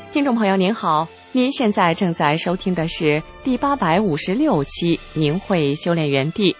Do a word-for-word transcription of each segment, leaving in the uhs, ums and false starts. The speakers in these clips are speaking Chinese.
听众朋友您好，您现在正在收听的是第八百五十六期明慧修炼园地。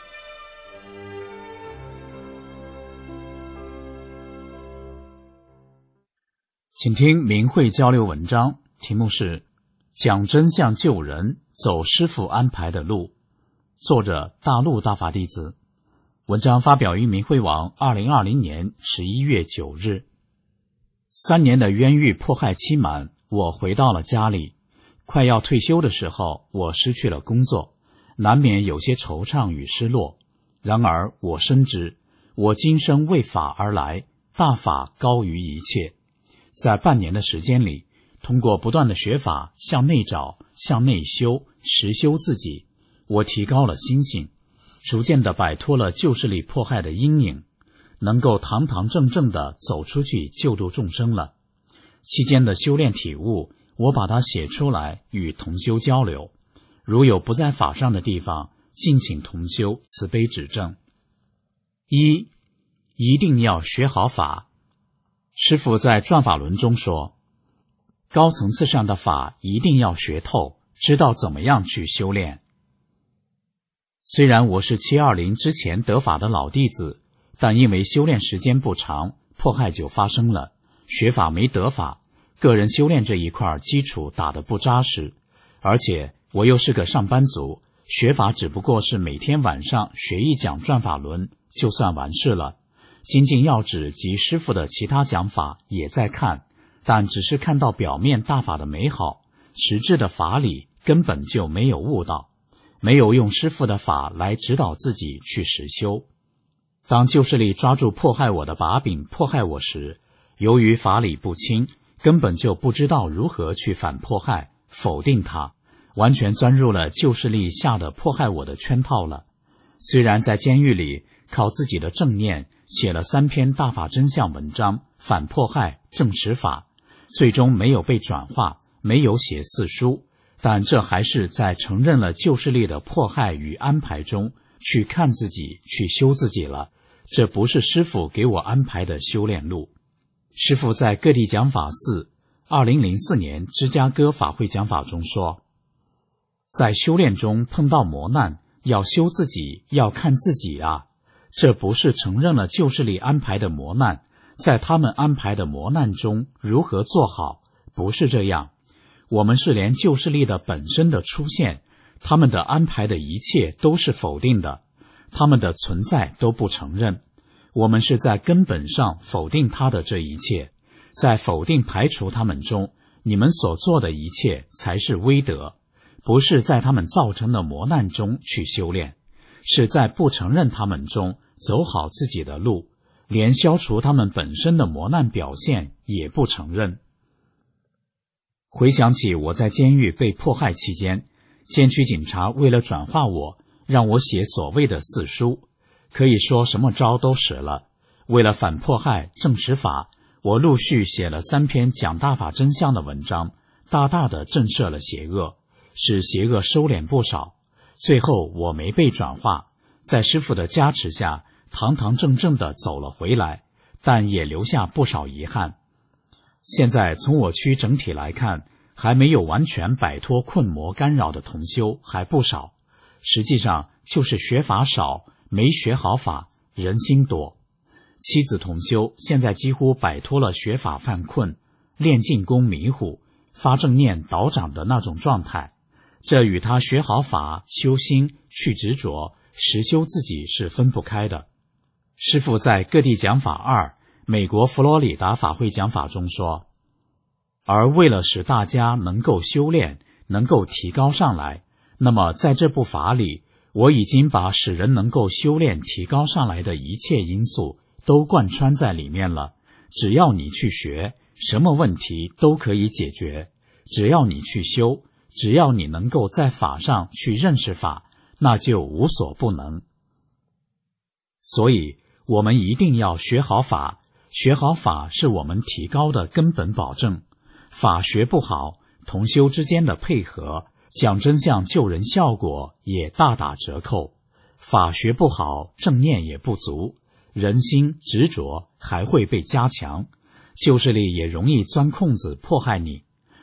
请听明慧交流文章，题目是讲真相救人，走师父安排的路，作者大陆大法弟子。文章发表于明慧网二零二零年十一月九日。三年的冤狱迫害期满，我回到了家里。快要退休的时候，我失去了工作，难免有些惆怅与失落。然而我深知，我今生为法而来，大法高于一切。在半年的时间里，通过不断的学法，向内找，向内修，实修自己，我提高了心性，逐渐地摆脱了旧势力迫害的阴影，能够堂堂正正地走出去救度众生了。期间的修炼体悟，我把它写出来与同修交流，如有不在法上的地方，敬请同修慈悲指正。一，一定要学好法。师父在转法轮中说，高层次上的法一定要学透，知道怎么样去修炼。虽然我是七二零之前得法的老弟子，但因为修炼时间不长，迫害就发生了，学法没得法，个人修炼这一块基础打得不扎实，而且我又是个上班族，学法只不过是每天晚上学一讲转法轮就算完事了，精进要旨及师父的其他讲法也在看，但只是看到表面大法的美好，实质的法理根本就没有悟到，没有用师父的法来指导自己去实修。当旧势力抓住迫害我的把柄迫害我时，由于法理不清，根本就不知道如何去反迫害，否定它，完全钻入了旧势力下的迫害我的圈套了。虽然在监狱里靠自己的正念写了三篇大法真相文章，反迫害正实法，最终没有被转化，没有写四书，但这还是在承认了旧势力的迫害与安排中去看自己，去修自己了。这不是师父给我安排的修炼路。师父在各地讲法寺二零零四年芝加哥法会讲法中说，在修炼中碰到磨难，要修自己，要看自己啊。这不是承认了旧势力安排的磨难，在他们安排的磨难中如何做好，不是这样。我们是连旧势力的本身的出现，他们的安排的一切都是否定的，他们的存在都不承认。我们是在根本上否定他的这一切，在否定排除他们中，你们所做的一切才是威德，不是在他们造成的磨难中去修炼，是在不承认他们中走好自己的路，连消除他们本身的磨难表现也不承认。回想起我在监狱被迫害期间，监区警察为了转化我，让我写所谓的四书，可以说什么招都使了。为了反迫害正实法，我陆续写了三篇讲大法真相的文章，大大的震慑了邪恶，使邪恶收敛不少。最后我没被转化，在师父的加持下堂堂正正的走了回来，但也留下不少遗憾。现在从我区整体来看，还没有完全摆脱困魔干扰的同修还不少，实际上就是学法少，没学好法，人心多。妻子同修现在几乎摆脱了学法犯困、练静功迷糊、发正念倒掌的那种状态，这与他学好法、修心、去执着、实修自己是分不开的。师父在各地讲法二美国佛罗里达法会讲法中说，而为了使大家能够修炼，能够提高上来，那么在这部法里，我已经把使人能够修炼提高上来的一切因素都贯穿在里面了。只要你去学，什么问题都可以解决；只要你去修，只要你能够在法上去认识法，那就无所不能。所以我们一定要学好法，学好法是我们提高的根本保证。法学不好，同修之间的配合，讲真相救人效果也大打折扣。法学不好，正念也不足，人心执着还会被加强，旧势力也容易钻空子迫害你。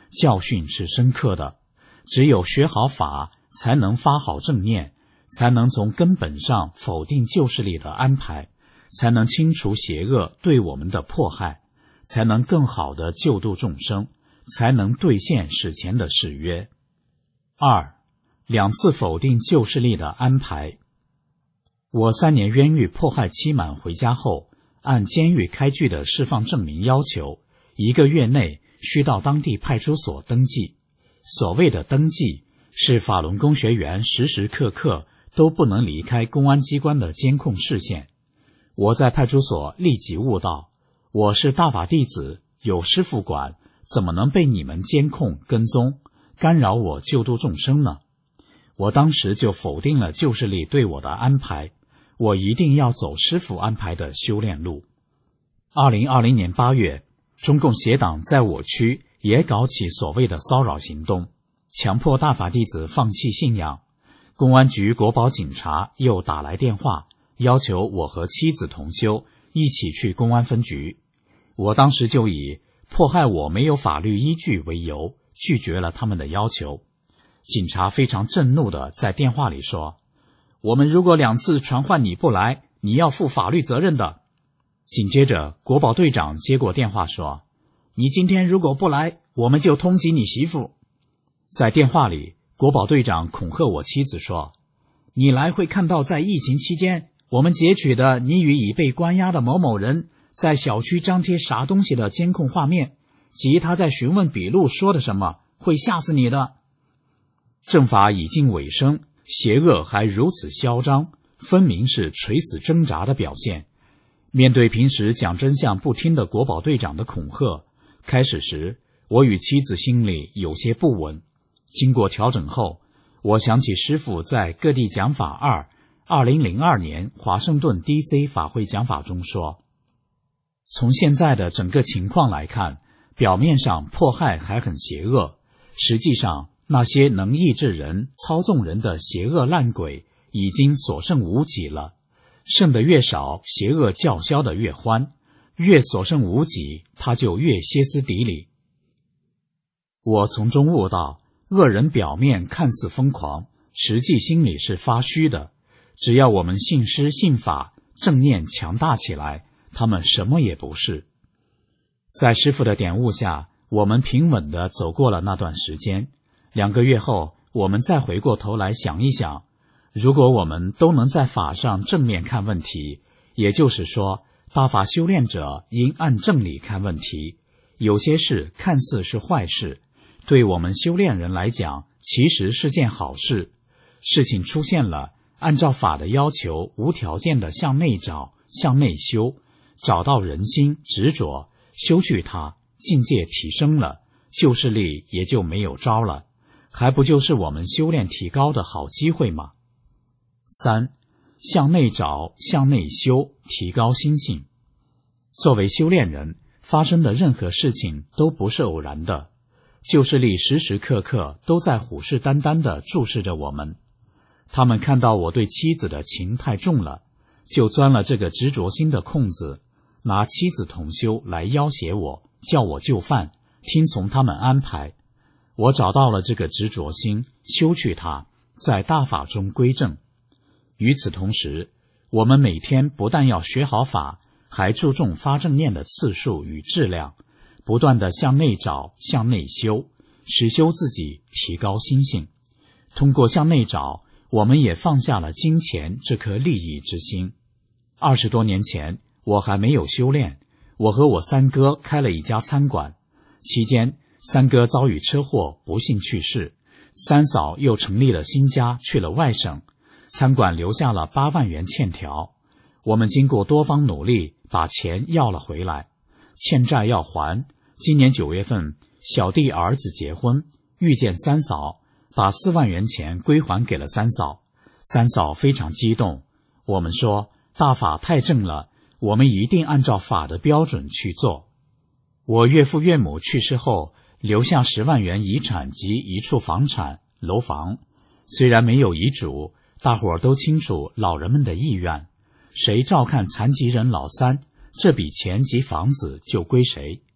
教训是深刻的。只有学好法，才能发好正念，才能从根本上否定旧势力的安排，才能清除邪恶对我们的迫害，才能更好地救度众生，才能兑现史前的誓约。二，两次否定旧势力的安排。我三年冤狱迫害期满回家后，按监狱开具的释放证明要求，一个月内需到当地派出所登记。所谓的登记，是法轮功学员时时刻刻都不能离开公安机关的监控视线。我在派出所立即悟到，我是大法弟子，有师父管，怎么能被你们监控跟踪，干扰我救度众生呢？我当时就否定了旧势力对我的安排，我一定要走师父安排的修炼路。二零二零年八月，中共邪党在我区也搞起所谓的骚扰行动，强迫大法弟子放弃信仰。公安局国保警察又打来电话，要求我和妻子同修一起去公安分局。我当时就以迫害我没有法律依据为由，拒绝了他们的要求。警察非常震怒地在电话里说，我们如果两次传唤你不来，你要负法律责任的。紧接着国保队长接过电话说，你今天如果不来，我们就通缉你媳妇。在电话里，国保队长恐吓我妻子说，你来会看到在疫情期间我们截取的你与已被关押的某某人在小区张贴啥东西的监控画面，及他在询问笔录说的什么，会吓死你的。正法已近尾声，邪恶还如此嚣张，分明是垂死挣扎的表现。面对平时讲真相不听的国保队长的恐吓，开始时我与妻子心里有些不稳。经过调整后，我想起师父在各地讲法二二零零二年华盛顿 D C 法会讲法中说，从现在的整个情况来看，表面上迫害还很邪恶，实际上那些能抑制人、操纵人的邪恶烂鬼已经所剩无几了。剩得越少，邪恶叫嚣得越欢，越所剩无几，他就越歇斯底里。我从中悟到，恶人表面看似疯狂，实际心里是发虚的。只要我们信师信法，正念强大起来，他们什么也不是。在师父的点悟下，我们平稳地走过了那段时间。两个月后，我们再回过头来想一想，如果我们都能在法上正面看问题，也就是说，大法修炼者应按正理看问题。有些事看似是坏事，对我们修炼人来讲，其实是件好事。事情出现了，按照法的要求，无条件的向内找，向内修，找到人心执着，修去它，境界提升了，旧势力也就没有招了，还不就是我们修炼提高的好机会吗？三，向内找，向内修，提高心性。作为修炼人，发生的任何事情都不是偶然的，旧势力时时刻刻都在虎视眈眈地注视着我们。他们看到我对妻子的情太重了，就钻了这个执着心的空子，拿妻子同修来要挟我，叫我就范，听从他们安排。我找到了这个执着心，修去它，在大法中归正。与此同时，我们每天不但要学好法，还注重发正念的次数与质量，不断地向内找，向内修，实修自己，提高心性。通过向内找，我们也放下了金钱这颗利益之心。二十多年前，我还没有修炼，我和我三哥开了一家餐馆，期间三哥遭遇车祸不幸去世，三嫂又成立了新家，去了外省，餐馆留下了八万元欠条。我们经过多方努力，把钱要了回来，欠债要还。今年九月份，小弟儿子结婚，遇见三嫂，把四万元钱归还给了三嫂。三嫂非常激动，我们说大法太正了，我们一定按照法的标准去做。我岳父岳母去世后，留下十万元遗产及一处房产楼房，虽然没有遗嘱，大伙儿都清楚老人们的意愿，谁照看残疾人老三，这笔钱及房子就归谁。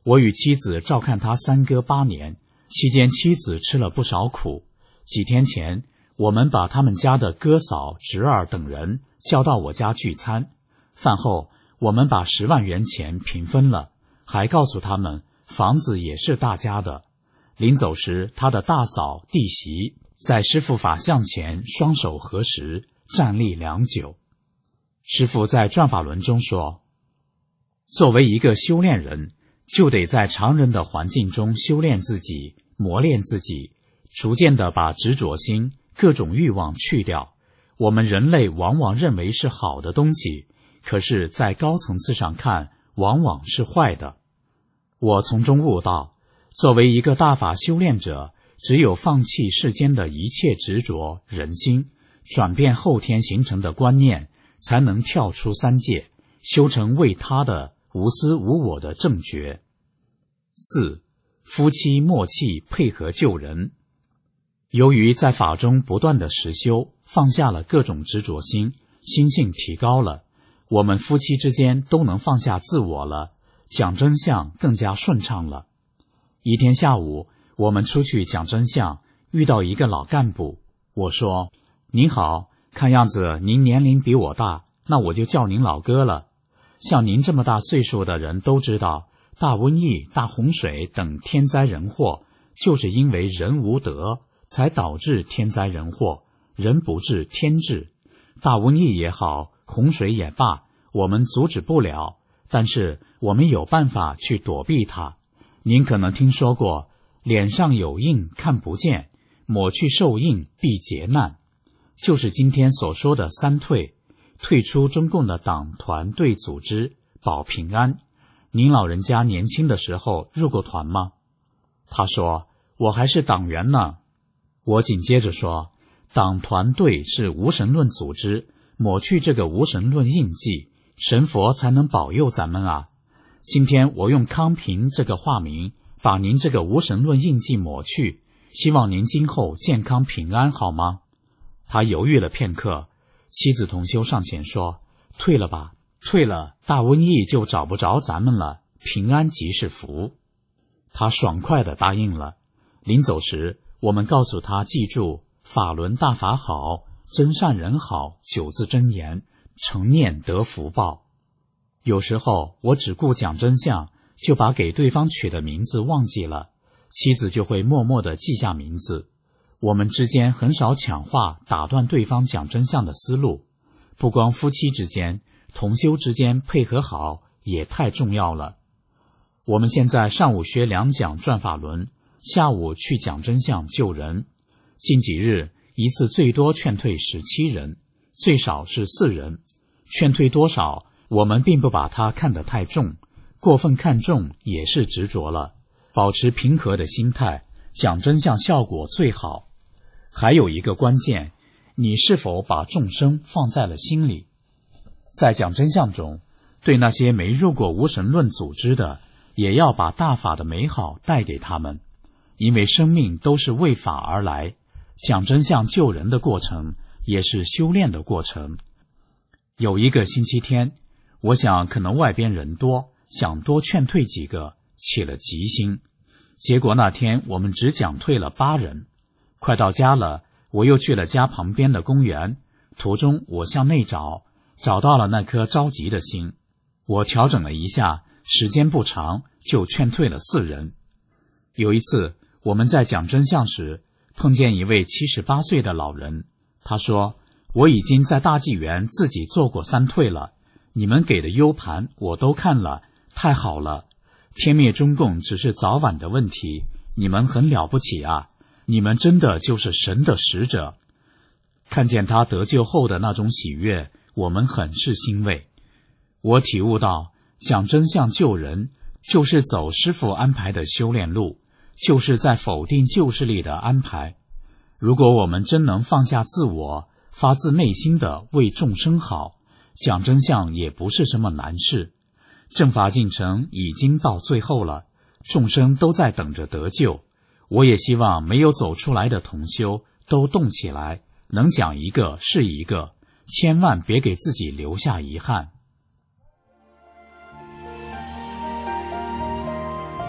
我与妻子照看他三哥八年，期间妻子吃了不少苦。几天前，我们把他们家的哥嫂、侄儿等人叫到我家聚餐。饭后，我们把十万元钱平分了，还告诉他们房子也是大家的。临走时，他的大嫂、弟媳在师父法像前双手合十，站立良久。师父在转法轮中说，作为一个修炼人，就得在常人的环境中修炼自己，磨练自己，逐渐地把执着心、各种欲望去掉。我们人类往往认为是好的东西，可是在高层次上看，往往是坏的。我从中悟到，作为一个大法修炼者，只有放弃世间的一切执着、人心，转变后天形成的观念，才能跳出三界，修成为他的无私无我的正觉。四、夫妻默契配合救人。由于在法中不断的实修，放下了各种执着心，心性提高了，我们夫妻之间都能放下自我了，讲真相更加顺畅了。一天下午，我们出去讲真相，遇到一个老干部。我说，您好，看样子您年龄比我大，那我就叫您老哥了。像您这么大岁数的人都知道，大瘟疫、大洪水等天灾人祸，就是因为人无德，才导致天灾人祸，人不治天治。大瘟疫也好，洪水也罢，我们阻止不了，但是我们有办法去躲避它。您可能听说过，脸上有印看不见，抹去受印必劫难，就是今天所说的三退。退出中共的党团队组织，保平安。您老人家年轻的时候入过团吗？他说，我还是党员呢。我紧接着说，党团队是无神论组织，抹去这个无神论印记，神佛才能保佑咱们啊。今天我用康平这个化名，把您这个无神论印记抹去，希望您今后健康平安，好吗？他犹豫了片刻，妻子同修上前说，退了吧，退了，大瘟疫就找不着咱们了，平安即是福。他爽快地答应了。临走时，我们告诉他记住法轮大法好，真善人好九字真言，成念得福报。有时候我只顾讲真相，就把给对方取的名字忘记了，妻子就会默默地记下名字。我们之间很少抢话打断对方讲真相的思路，不光夫妻之间，同修之间配合好也太重要了。我们现在上午学两讲转法轮，下午去讲真相救人。近几日一次最多劝退十七人，最少是四人。劝退多少，我们并不把它看得太重，过分看重也是执着了。保持平和的心态，讲真相效果最好。还有一个关键，你是否把众生放在了心里？在讲真相中，对那些没入过无神论组织的，也要把大法的美好带给他们，因为生命都是为法而来，讲真相救人的过程也是修炼的过程。有一个星期天，我想可能外边人多，想多劝退几个，起了急心，结果那天我们只讲退了八人。快到家了，我又去了家旁边的公园，途中我向内找，找到了那颗着急的心。我调整了一下，时间不长，就劝退了四人。有一次我们在讲真相时，碰见一位七十八岁的老人，他说，我已经在大纪元自己做过三退了，你们给的 U 盘我都看了，太好了，天灭中共只是早晚的问题，你们很了不起啊，你们真的就是神的使者。看见他得救后的那种喜悦，我们很是欣慰。我体悟到，讲真相救人，就是走师父安排的修炼路，就是在否定旧势力的安排。如果我们真能放下自我，发自内心的为众生好，讲真相也不是什么难事。正法进程已经到最后了，众生都在等着得救。我也希望没有走出来的同修都动起来，能讲一个是一个，千万别给自己留下遗憾。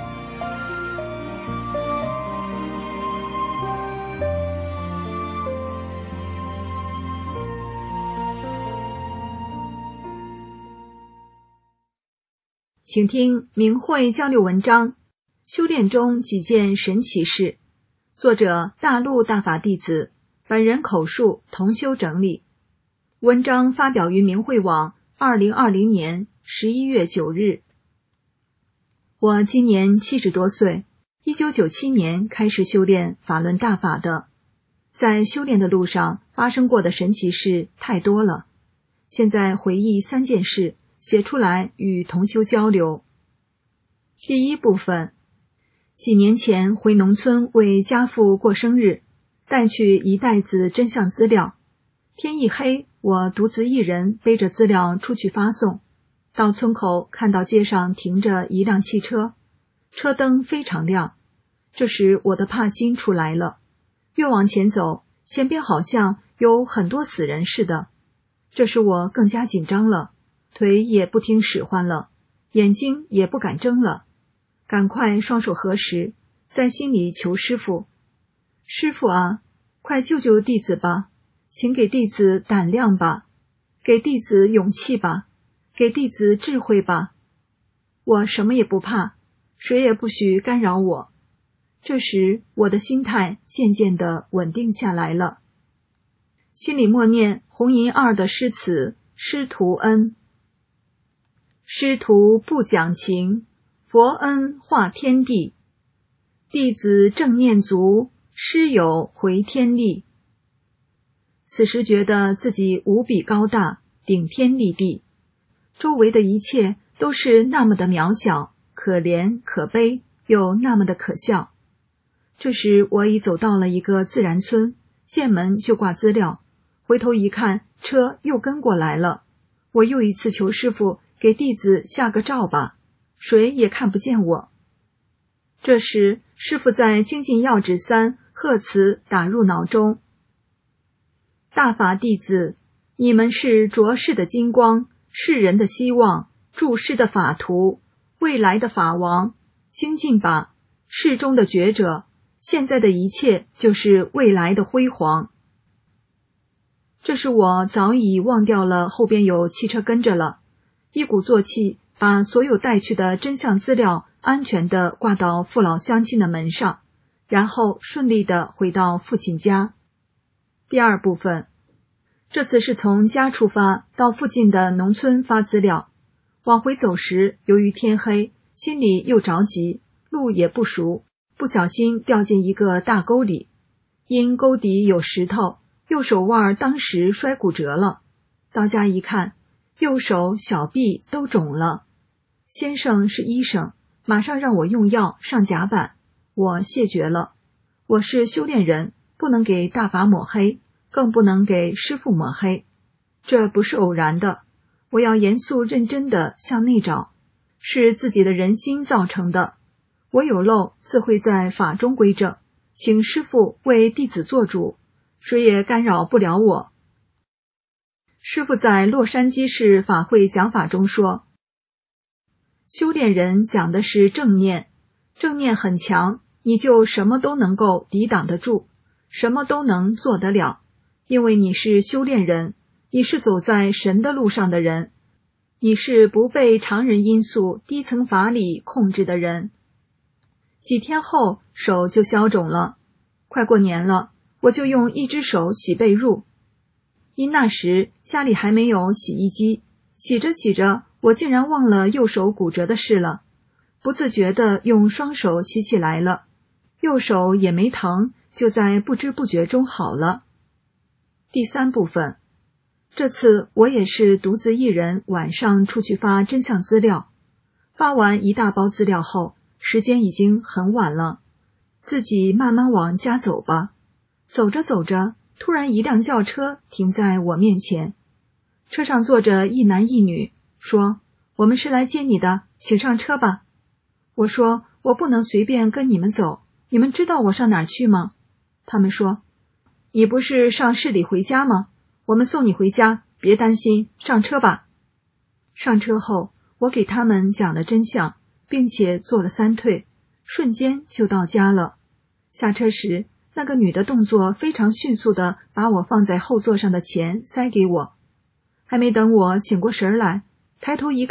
请听明慧交流文章，修炼中几件神奇事。作者大陆大法弟子，本人口述，同修整理。文章发表于明慧网二零二零年十一月九日。我今年七十多岁，一九九七年开始修炼法轮大法的。在修炼的路上发生过的神奇事太多了，现在回忆三件事，写出来与同修交流。第一部分，几年前回农村为家父过生日，带去一袋子真相资料。天一黑，我独自一人背着资料出去发送。到村口，看到街上停着一辆汽车，车灯非常亮。这时我的怕心出来了，越往前走，前边好像有很多死人似的。这时我更加紧张了，腿也不听使唤了，眼睛也不敢睁了，赶快双手合十，在心里求师父：师父啊，快救救弟子吧，请给弟子胆量吧，给弟子勇气吧，给弟子智慧吧。我什么也不怕，谁也不许干扰我。这时我的心态渐渐地稳定下来了，心里默念红银二的诗词：师徒恩，师徒不讲情，佛恩化天地，弟子正念足，师友回天力。此时觉得自己无比高大，顶天立地，周围的一切都是那么的渺小，可怜可悲，又那么的可笑。这时我已走到了一个自然村，见门就挂资料，回头一看，车又跟过来了。我又一次求师父给弟子下个照吧，谁也看不见我。这时师父在精进要旨三贺词打入脑中：大法弟子，你们是浊世的金光，世人的希望，注师的法图，未来的法王，精进吧，世中的觉者，现在的一切就是未来的辉煌。这是我早已忘掉了后边有汽车跟着了，一鼓作气把所有带去的真相资料安全地挂到父老乡亲的门上，然后顺利地回到父亲家。第二部分，这次是从家出发到附近的农村发资料。往回走时，由于天黑，心里又着急，路也不熟，不小心掉进一个大沟里，因沟底有石头，右手腕当时摔骨折了。到家一看，右手小臂都肿了。先生是医生，马上让我用药上甲板，我谢绝了。我是修炼人，不能给大法抹黑，更不能给师父抹黑，这不是偶然的，我要严肃认真地向内找，是自己的人心造成的。我有漏自会在法中归正，请师父为弟子做主，谁也干扰不了我。师父在洛杉矶市法会讲法中说，修炼人讲的是正念，正念很强，你就什么都能够抵挡得住，什么都能做得了，因为你是修炼人，你是走在神的路上的人，你是不被常人因素低层法理控制的人。几天后手就消肿了，快过年了，我就用一只手洗被褥。因那时家里还没有洗衣机，洗着洗着我竟然忘了右手骨折的事了，不自觉地用双手洗起来了，右手也没疼，就在不知不觉中好了。第三部分，这次我也是独自一人晚上出去发真相资料，发完一大包资料后，时间已经很晚了，自己慢慢往家走吧。走着走着，突然一辆轿车停在我面前，车上坐着一男一女，说：我们是来接你的，请上车吧。我说：我不能随便跟你们走，你们知道我上哪儿去吗？他们说：你不是上市里回家吗？我们送你回家，别担心，上车吧。上车后，我给他们讲了真相，并且做了三退，瞬间就到家了。下车时，那个女的动作非常迅速地把我放在后座上的钱塞给我，还没等我醒过神来，抬头一看，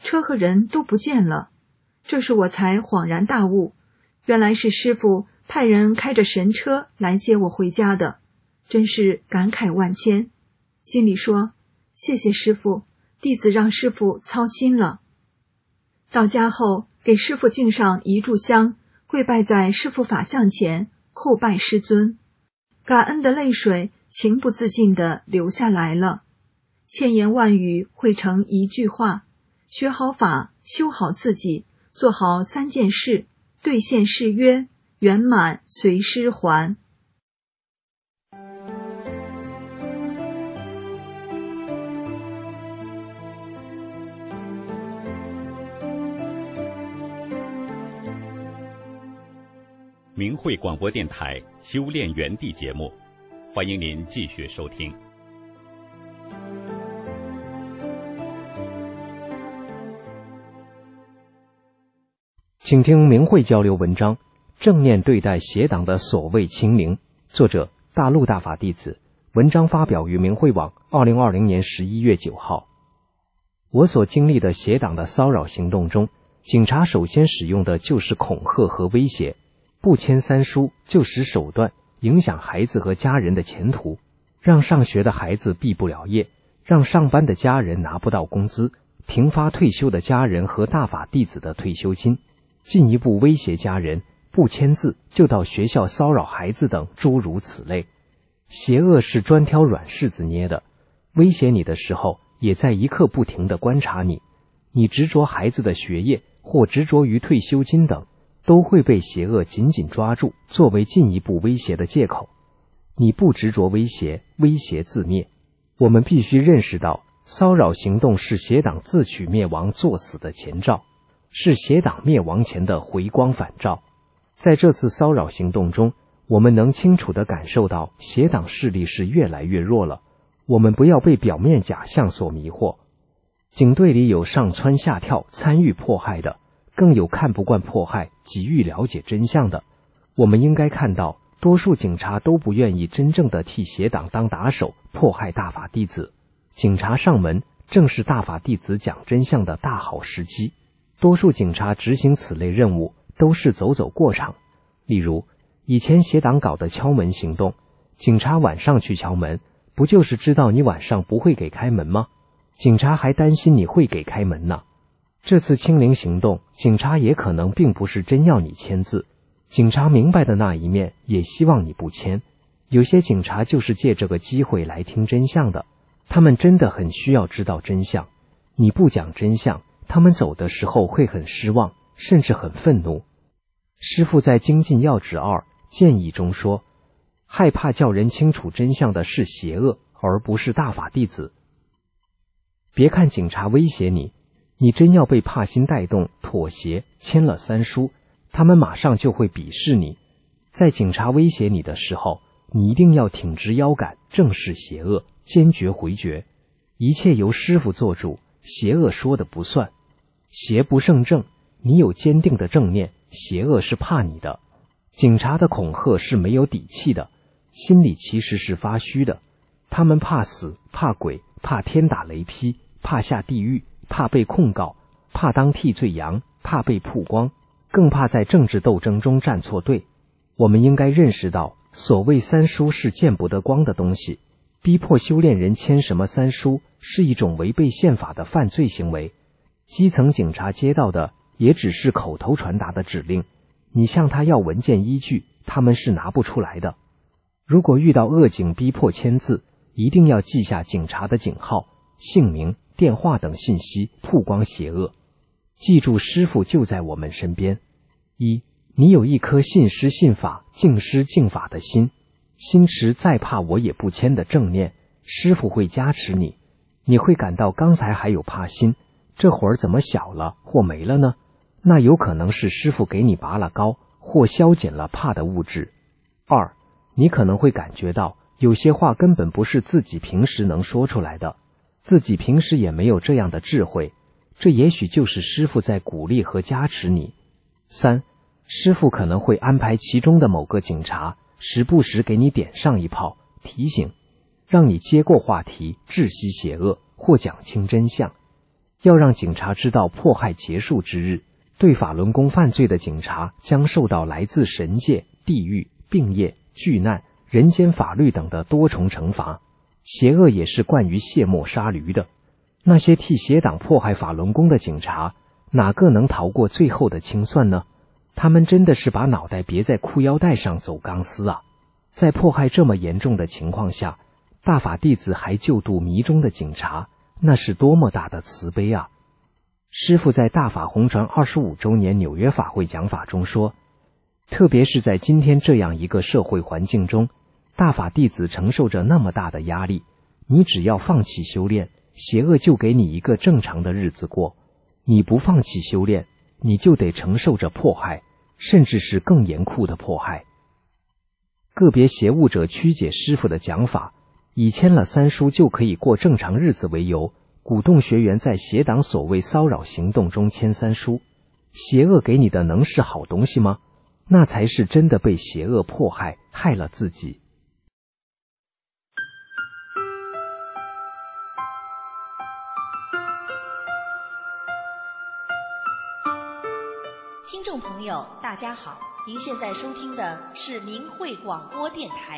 车和人都不见了。这时我才恍然大悟，原来是师父派人开着神车来接我回家的，真是感慨万千。心里说，谢谢师父，弟子让师父操心了。到家后，给师父敬上一炷香，跪拜在师父法像前，叩拜师尊，感恩的泪水情不自禁地流下来了。千言万语汇成一句话：学好法，修好自己，做好三件事，兑现誓约，圆满随师还。 明慧广播电台修炼园地节目，欢迎您继续收听。 请听明慧交流文章：正念对待邪党的所谓清零。作者：大陆大法弟子。文章发表于明慧网，二零二零年十一月九号。我所经历的邪党的骚扰行动中，警察首先使用的就是恐吓和威胁。不签三书就使手段影响孩子和家人的前途，让上学的孩子毕不了业，让上班的家人拿不到工资，停发退休的家人和大法弟子的退休金，进一步威胁家人不签字就到学校骚扰孩子等诸如此类。邪恶是专挑软柿子捏的，威胁你的时候也在一刻不停地观察你，你执着孩子的学业或执着于退休金等，都会被邪恶紧紧抓住，作为进一步威胁的借口。你不执着威胁，威胁自灭。我们必须认识到，骚扰行动是邪党自取灭亡作死的前兆，是邪党灭亡前的回光返照。在这次骚扰行动中，我们能清楚地感受到邪党势力是越来越弱了。我们不要被表面假象所迷惑。警队里有上蹿下跳参与迫害的，更有看不惯迫害急于了解真相的。我们应该看到，多数警察都不愿意真正的替邪党当打手，迫害大法弟子。警察上门正是大法弟子讲真相的大好时机。多数警察执行此类任务都是走走过场。例如，以前邪党搞的敲门行动，警察晚上去敲门，不就是知道你晚上不会给开门吗？警察还担心你会给开门呢。这次清零行动，警察也可能并不是真要你签字，警察明白的那一面也希望你不签。有些警察就是借这个机会来听真相的，他们真的很需要知道真相。你不讲真相，他们走的时候会很失望，甚至很愤怒。师父在精进要旨二建议中说，害怕叫人清楚真相的是邪恶，而不是大法弟子。别看警察威胁你，你真要被怕心带动妥协签了三书，他们马上就会鄙视你。在警察威胁你的时候，你一定要挺直腰杆，正视邪恶，坚决回绝。一切由师父做主，邪恶说的不算。邪不胜正，你有坚定的正念，邪恶是怕你的。警察的恐吓是没有底气的，心里其实是发虚的。他们怕死，怕鬼，怕天打雷劈，怕下地狱，怕被控告，怕当替罪羊，怕被曝光，更怕在政治斗争中站错队。我们应该认识到，所谓三书是见不得光的东西，逼迫修炼人签什么三书是一种违背宪法的犯罪行为。基层警察接到的也只是口头传达的指令，你向他要文件依据，他们是拿不出来的。如果遇到恶警逼迫签字，一定要记下警察的警号、姓名、电话等信息，曝光邪恶。记住，师父就在我们身边。一，你有一颗信师信法、敬师敬法的心，心持再怕我也不签的正念，师父会加持你。你会感到刚才还有怕心，这会儿怎么小了或没了呢？那有可能是师父给你拔了高，或消减了怕的物质。二，你可能会感觉到有些话根本不是自己平时能说出来的，自己平时也没有这样的智慧，这也许就是师父在鼓励和加持你。三，师父可能会安排其中的某个警察时不时给你点上一炮，提醒，让你接过话题，窒息邪恶或讲清真相。 要让警察知道迫害结束之日，对法轮功犯罪的警察将受到来自神界、地狱、病业、巨难、人间法律等的多重惩罚。邪恶也是惯于卸磨杀驴的，那些替邪党迫害法轮功的警察，哪个能逃过最后的清算呢？他们真的是把脑袋别在裤腰带上走钢丝啊！在迫害这么严重的情况下，大法弟子还救度迷中的警察，那是多么大的慈悲啊！师父在大法红传二十五周年纽约法会讲法中说，特别是在今天这样一个社会环境中，大法弟子承受着那么大的压力，你只要放弃修炼，邪恶就给你一个正常的日子过；你不放弃修炼，你就得承受着迫害，甚至是更严酷的迫害。个别邪物者曲解师父的讲法，以签了三书就可以过正常日子为由，鼓动学员在邪党所谓骚扰行动中签三书。邪恶给你的能是好东西吗？那才是真的被邪恶迫害，害了自己。 听众朋友大家好，您现在收听的是明慧广播电台。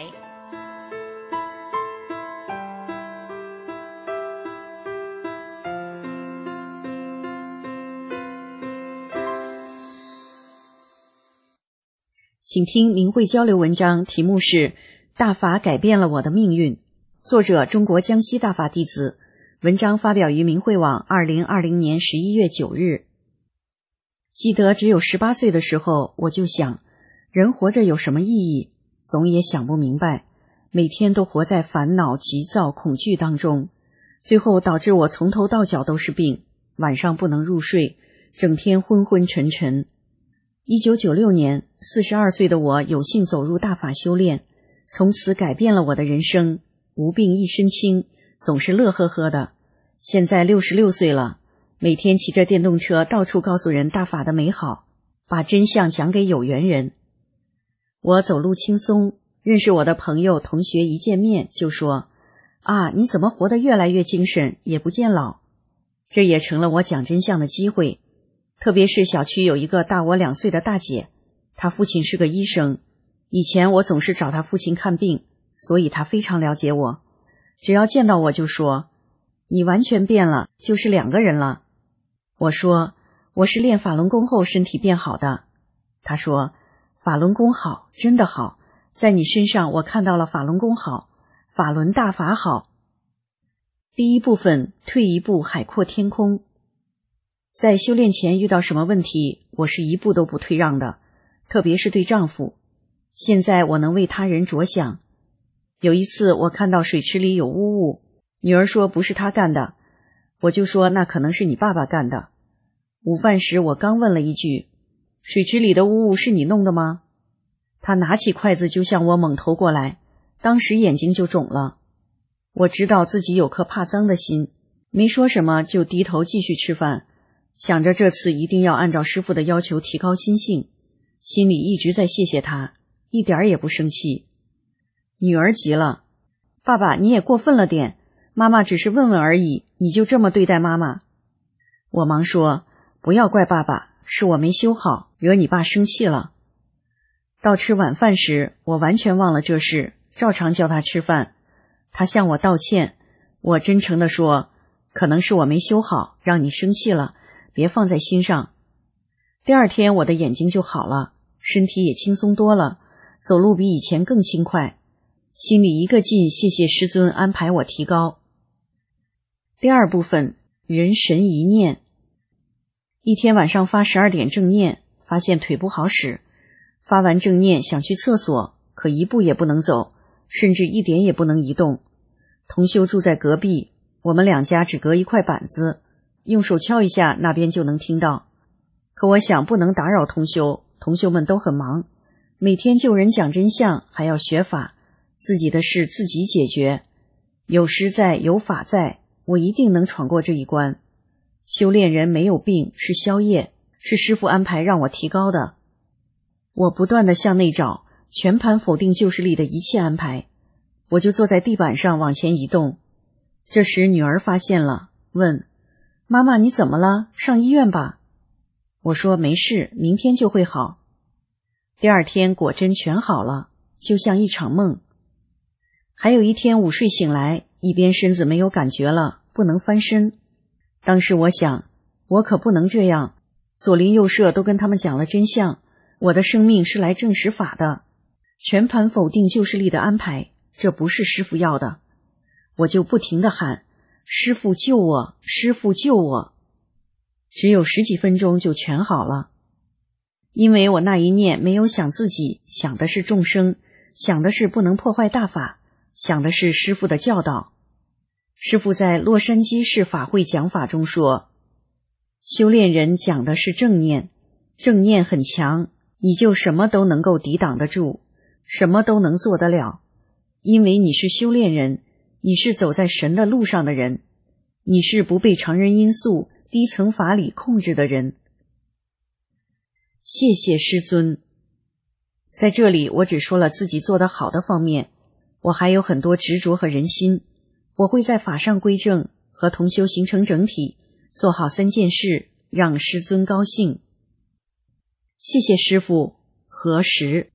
请听明慧交流文章，题目是《大法改变了我的命运》，作者中国江西大法弟子，文章发表于明慧网二零二零年十一月九日。记得只有十八岁的时候，我就想，人活着有什么意义？总也想不明白，每天都活在烦恼、急躁、恐惧当中，最后导致我从头到脚都是病，晚上不能入睡，整天昏昏沉沉。一九九六年，四十二岁的我有幸走入大法修炼，从此改变了我的人生，无病一身轻，总是乐呵呵的。现在六十六岁了，每天骑着电动车到处告诉人大法的美好，把真相讲给有缘人。我走路轻松，认识我的朋友同学一见面就说，啊，你怎么活得越来越精神，也不见老。这也成了我讲真相的机会。特别是小区有一个大我两岁的大姐，她父亲是个医生，以前我总是找她父亲看病，所以她非常了解我。只要见到我就说，你完全变了，就是两个人了。我说，我是练法轮功后身体变好的。她说，法轮功好，真的好，在你身上我看到了法轮功好，法轮大法好。第一部分，退一步海阔天空。在修炼前遇到什么问题，我是一步都不退让的，特别是对丈夫。现在我能为他人着想。有一次我看到水池里有污物，女儿说不是她干的，我就说那可能是你爸爸干的。午饭时我刚问了一句，水池里的污物是你弄的吗？她拿起筷子就向我猛投过来，当时眼睛就肿了。我知道自己有颗怕脏的心，没说什么就低头继续吃饭，想着这次一定要按照师父的要求提高心性，心里一直在谢谢他，一点儿也不生气。女儿急了，爸爸你也过分了点，妈妈只是问问而已，你就这么对待妈妈。我忙说，不要怪爸爸，是我没修好，惹你爸生气了。到吃晚饭时，我完全忘了这事，照常叫他吃饭。他向我道歉，我真诚地说，可能是我没修好，让你生气了，别放在心上。第二天我的眼睛就好了，身体也轻松多了，走路比以前更轻快，心里一个劲谢谢师尊安排我提高。第二部分，人神一念。一天晚上发十二点正念，发现腿不好使，发完正念想去厕所，可一步也不能走，甚至一点也不能移动。同修住在隔壁，我们两家只隔一块板子，用手敲一下那边就能听到。可我想不能打扰同修，同修们都很忙，每天救人讲真相，还要学法，自己的事自己解决，有师在有法在，我一定能闯过这一关。修炼人没有病，是消业，是师父安排让我提高的。我不断地向内找，全盘否定旧势力的一切安排，我就坐在地板上往前移动。这时女儿发现了，问， 妈妈，你怎么了？上医院吧。我说没事，明天就会好。第二天果真全好了，就像一场梦。还有一天午睡醒来，一边身子没有感觉了，不能翻身。当时我想，我可不能这样，左邻右舍都跟他们讲了真相，我的生命是来证实法的，全盘否定旧势力的安排，这不是师父要的。我就不停地喊，师父救我，师父救我。只有十几分钟就全好了，因为我那一念没有想自己，想的是众生，想的是不能破坏大法，想的是师父的教导。师父在洛杉矶市法会讲法中说，修炼人讲的是正念，正念很强，你就什么都能够抵挡得住，什么都能做得了，因为你是修炼人，你是走在神的路上的人，你是不被常人因素低层法理控制的人。谢谢师尊。在这里我只说了自己做得好的方面，我还有很多执着和人心，我会在法上归正，和同修形成整体，做好三件事，让师尊高兴。谢谢师父，何时。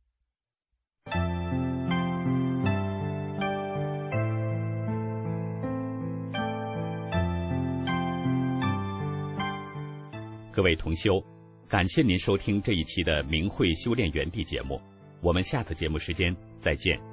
各位同修，感谢您收听这一期的明慧修炼园地节目，我们下次节目时间再见。